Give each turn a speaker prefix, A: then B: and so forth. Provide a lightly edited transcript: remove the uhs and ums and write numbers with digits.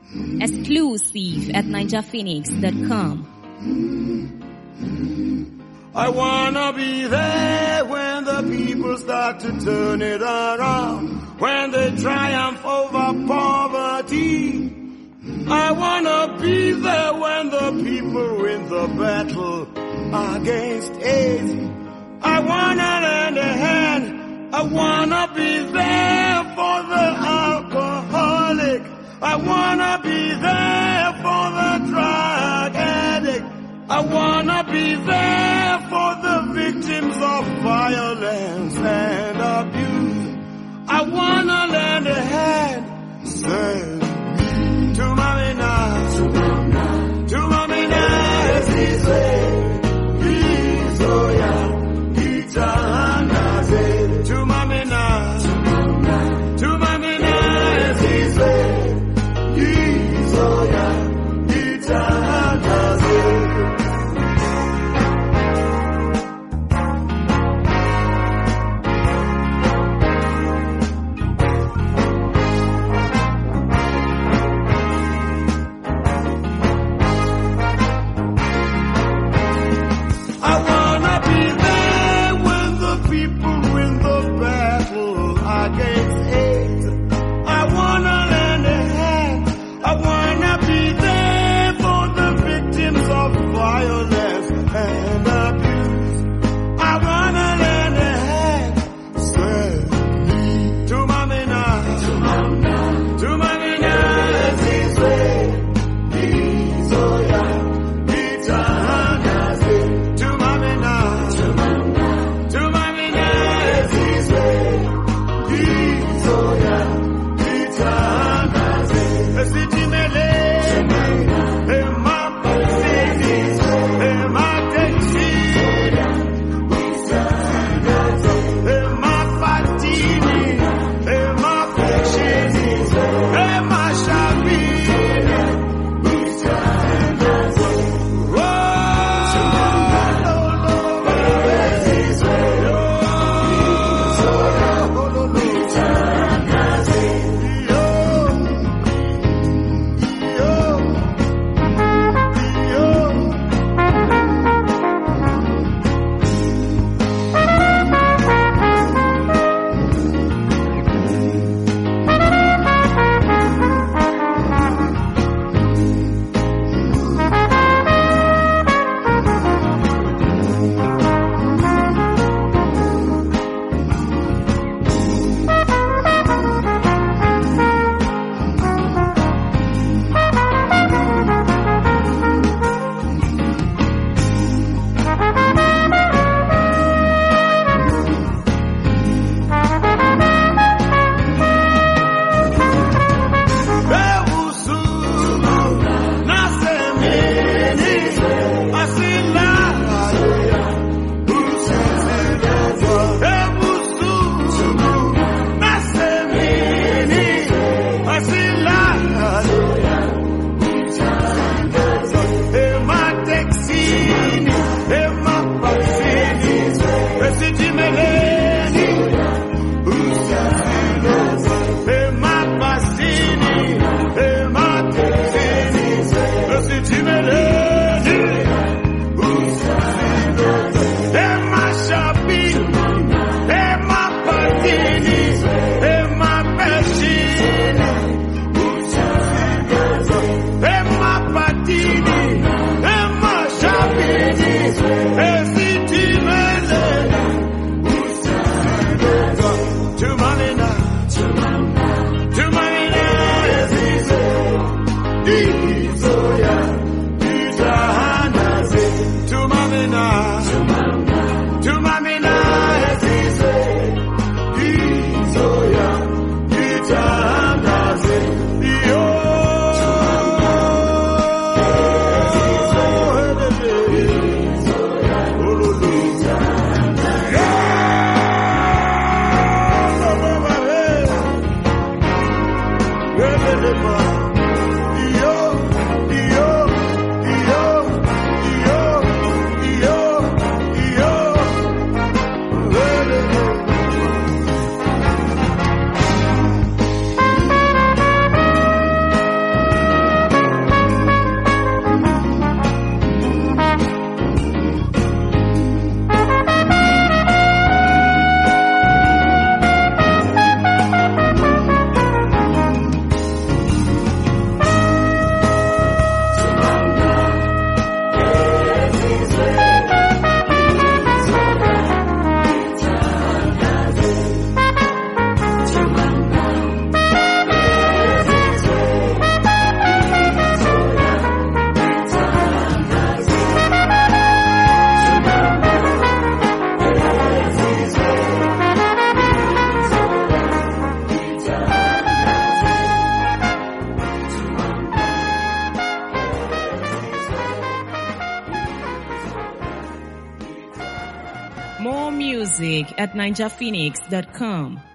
A: Exclusive at NigerPhoenix.com.
B: I wanna be there when the people start to turn it around, when they triumph over poverty. I wanna be there when the people win the battle against AIDS. I wanna lend a hand. I wanna be there for the alcoholic. I wanna be there for the drug addict. I wanna be there for the victims of violence and abuse. I wanna lend a hand. Say to Mamina, to Mamina, as he said, please, oh yeah, to Mamina, to Mamina, as he said, please, oh yeah,
A: music at ninjaphoenix.com.